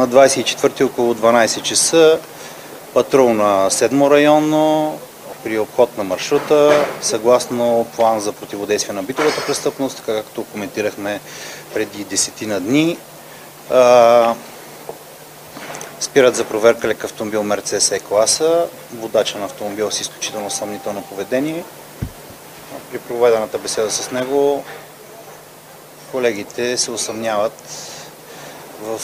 на 24 около 12 часа патрул на 7 районно при обход на маршрута, съгласно план за противодействие на битовата престъпност, така както коментирахме преди 10 дни. Спират за проверка лек автомобил Мерцедес Е-класа, водача на автомобил с изключително съмнително поведение. При проведената беседа с него колегите се усъмняват в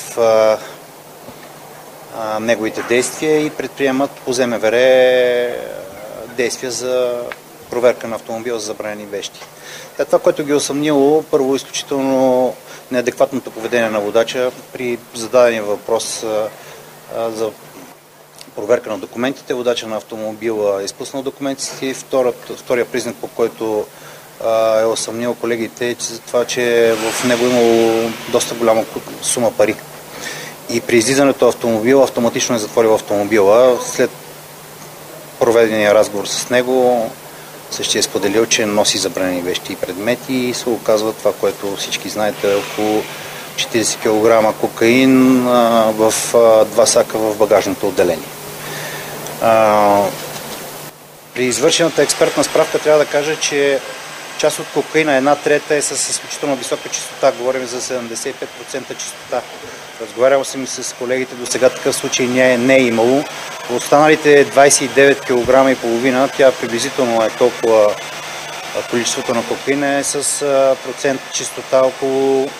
неговите действия и предприемат по ЗМВР действия за проверка на автомобила за забранени вещи. Това, което ги усъмнило, първо изключително неадекватното поведение на водача при зададения въпрос за проверка на документите. Водача на автомобила е изпуснал документите и втория признак, по който е усъмнил колегите, за това, че в него имало доста голяма сума пари. И при излизането автомобила автоматично е затворил автомобила. След проведения разговор с него същия е споделил, че носи забранени вещи и предмети и се оказва това, което всички знаете, около 40 кг кокаин в 2 сака в багажното отделение. При извършената експертна справка трябва да кажа, че част от кокаина, 1/3 е с изключително висока чистота. Говорим за 75% чистота. Разговарял съм и с колегите, до сега такъв случай не е имало. Останалите 29 кг и половина, тя приблизително е толкова, количеството на кокаина е с процент чистота около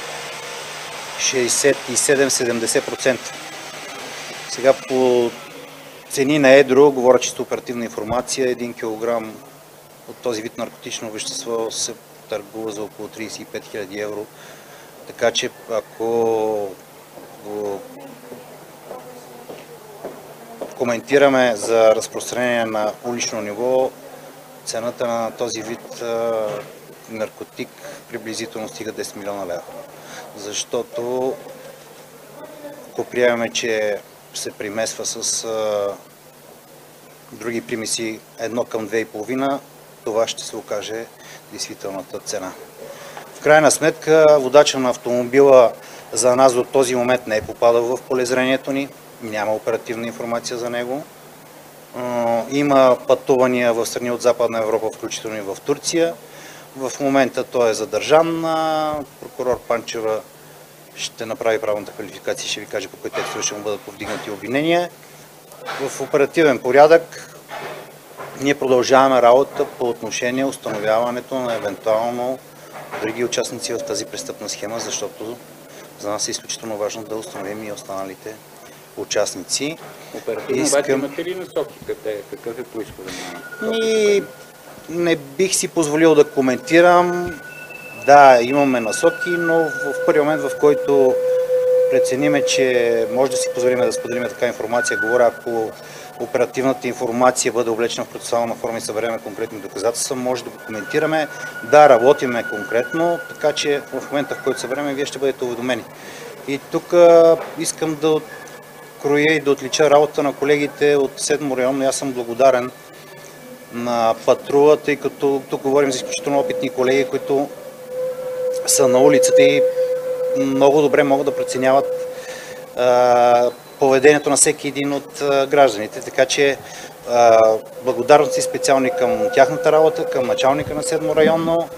67-70%. Сега по цени на едро, говоря чисто оперативна информация, 1 кг от този вид наркотично вещество се търгува за около 35 000 евро. Така че ако го коментираме за разпространение на улично ниво, цената на този вид наркотик приблизително стига 10 милиона лева. Защото ако приемаме, че се примесва с други примеси 1 към 2,5, това ще се окаже действителната цена. В крайна сметка, водача на автомобила за нас до този момент не е попадал в полезрението ни, няма оперативна информация за него. Има пътувания в страни от Западна Европа, включително и в Турция. В момента той е задържан. Прокурор Панчева ще направи правилната квалификация и ще ви каже по кои текстове ще му бъдат повдигнати обвинения. В оперативен порядък ние продължаваме работа по отношение установяването на евентуално други участници в тази престъпна схема, защото за нас е изключително важно да установим и останалите участници. Оперативно обаче имате ли насоки? Какъв е произходът на не бих си позволил да коментирам. Да, имаме насоки, но в първи момент, в който прецениме, че може да си позволим да споделим така информация, говоря, ако оперативната информация бъде облечена в процесуална форма и събереме конкретни доказателства, може да го коментираме. Да, работиме конкретно, така че в момента, в който събереме, вие ще бъдете уведомени. И тук искам да откроя и да отлича работа на колегите от 7 район. Аз съм благодарен на патрула, тъй като тук говорим за изключително опитни колеги, които са на улицата и много добре могат да преценяват поведението на всеки един от гражданите. Така че благодарности специални към тяхната работа, към началника на 7 районно.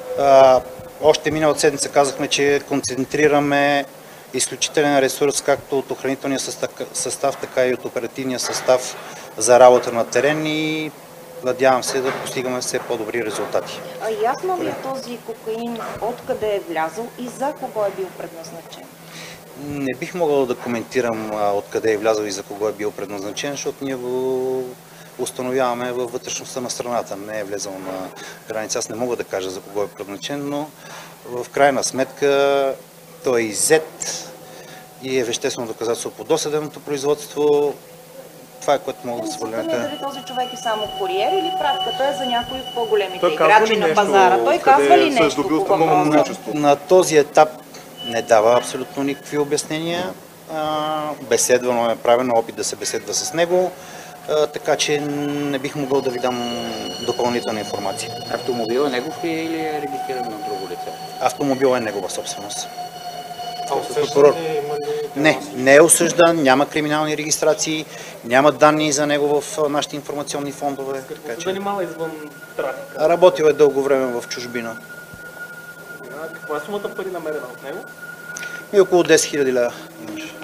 Още миналата седмица казахме, че концентрираме изключителен ресурс, както от охранителния състав, така и от оперативния състав за работа на терен и надявам се да постигаме все по-добри резултати. Ясно ли е този кокаин откъде е влязъл и за кого е бил предназначен? Не бих могъл да коментирам откъде е влязъл и за кого е бил предназначен, защото ние го установяваме във вътрешността на страната. Не е влезъл на граница. Аз не мога да кажа за кого е предназначен, но в крайна сметка той е иззет и е веществено доказателство по досъдебното производство. Това е, което мога да се върнете. Дали този човек е само куриер или пратката е за някои от по-големите играчи на пазара? Той казва ли нещо? На този етап не дава абсолютно никакви обяснения. Беседвано е правено опит да се беседва с него, така че не бих могъл да ви дам допълнителна информация. Автомобил е негов или е регистриран на друго лице? Автомобил е негова собственост. Усещане има ли Не е осъждан, няма криминални регистрации, няма данни за него в нашите информационни фондове. Какво се занимава извън трафика? Работил е дълго време в чужбина. Каква е сумата пари намерена от него? И около 10 000 лева имаше.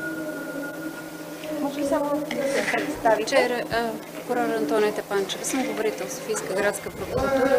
Може ли само да се представите? Вчера прокурор Антония Тепанчева, съм говорител в Софийска градска прокуратура.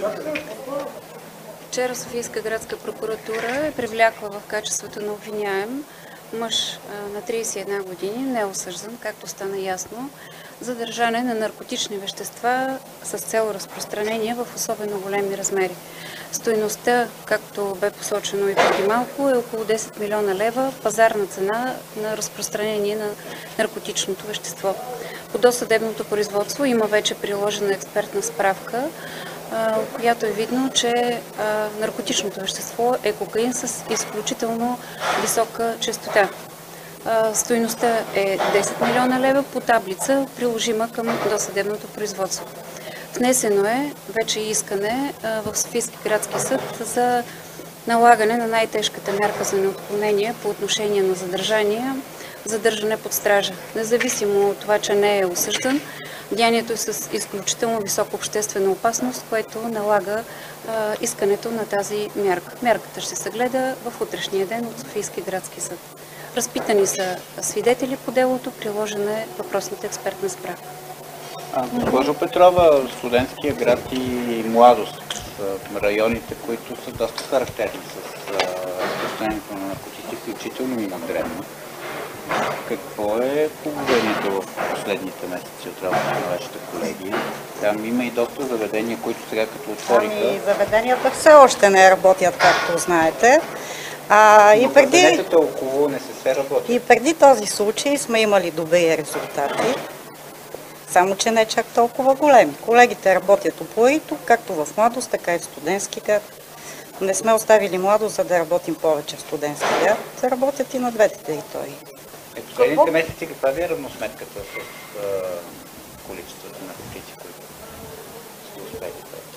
Вчера Софийска градска прокуратура е привлякла в качеството на обвиняем мъж на 31 години, не е осъждан, както стана ясно, за държане на наркотични вещества с цел разпространение в особено големи размери. Стойността, както бе посочено и преди малко, е около 10 милиона лева пазарна цена на разпространение на наркотичното вещество. По досъдебното производство има вече приложена експертна справка, от която е видно, че наркотичното вещество е кокаин с изключително висока честота. Стойността е 10 милиона лева по таблица, приложима към досъдебното производство. Внесено е вече искане в Софийски градски съд за налагане на най-тежката мярка за неотклонение по отношение на задържане под стража. Независимо от това, че не е осъждан, деянието е с изключително висока обществена опасност, което налага искането на тази мярка. Мярката ще се гледа в утрешния ден от Софийски градски съд. Разпитани са свидетели по делото, приложена е въпросната експертна справка. Госпожо Петрова, студентския град и младост, районите, които са доста характерни с разпространението на наркотици, включително и на дребно. Какво е положението в последните месеци от работа на вашите колеги? Там има и доста заведения, които сега като отвориха. Заведенията все още не работят, както знаете. Около не се работи. И преди този случай сме имали добри резултати, само че не чак толкова големи. Колегите работят упорито, както в младост, така и в студентски град. Не сме оставили младост, за да работим повече в студентски град. Да работят и на двете територии. Последните месеци каква ви е равносметката с количеството на наркотици, които сте успели?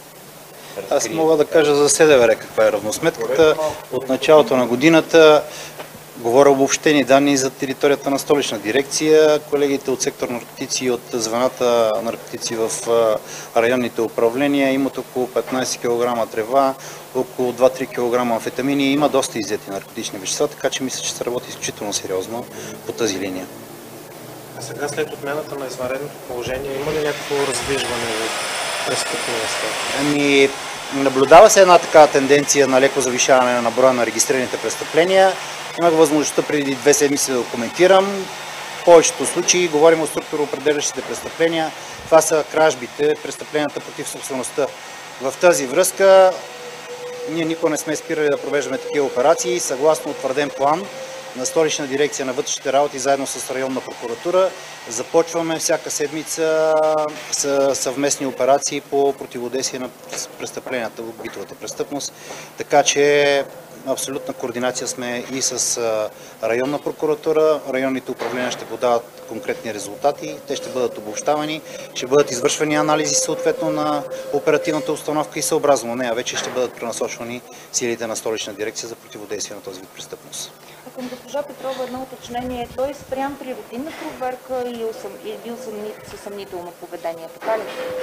Аз мога да кажа за СДВР каква е равносметката. От началото на годината говоря обобщени данни за територията на Столична дирекция. Колегите от сектор наркотици и от звената наркотици в районните управления имат около 15 кг трева, около 2-3 кг амфетамини. Има доста иззети наркотични вещества, така че мисля, че се работи изключително сериозно по тази линия. А сега след отмяната на извънредното положение има ли някакво раздвижване в престъпността? Наблюдава се една такава тенденция на леко завишаване на броя на регистрираните престъпления. Имах възможността преди 2 седмици да документирам. В повечето случаи говорим о структуроопределящите престъпления. Това са кражбите, престъпленията против собствеността. В тази връзка ние никога не сме спирали да провеждаме такива операции. Съгласно утвърден план на Столична дирекция на вътрешните работи, заедно с районна прокуратура, започваме всяка седмица съвместни операции по противодействие на престъпленията в битовата престъпност. Така че абсолютна координация сме и с районна прокуратура. Районните управления ще подават конкретни резултати. Те ще бъдат обобщавани, ще бъдат извършвани анализи съответно на оперативната установка и съобразно нея вече ще бъдат пренасочвани силите на Столична дирекция за противодействие на този вид престъпност. Към госпожа Петрова едно уточнение. Той спрям при рутинна проверка или е бил със съмнително поведение, така ли?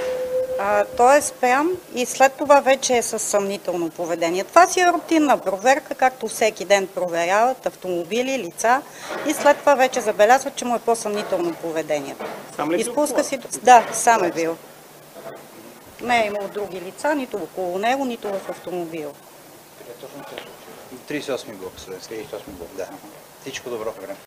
Той е спрям и след това вече е със съмнително поведение. Това си е рутинна проверка, както всеки ден проверяват автомобили, лица и след това вече забелязват, че му е по-съмнително поведение. Сам ли Изпуска си... Да, сам е бил. Не е имал други лица, нито около него, нито в автомобил. 38 блок. 38 блок, да. Всичко добро.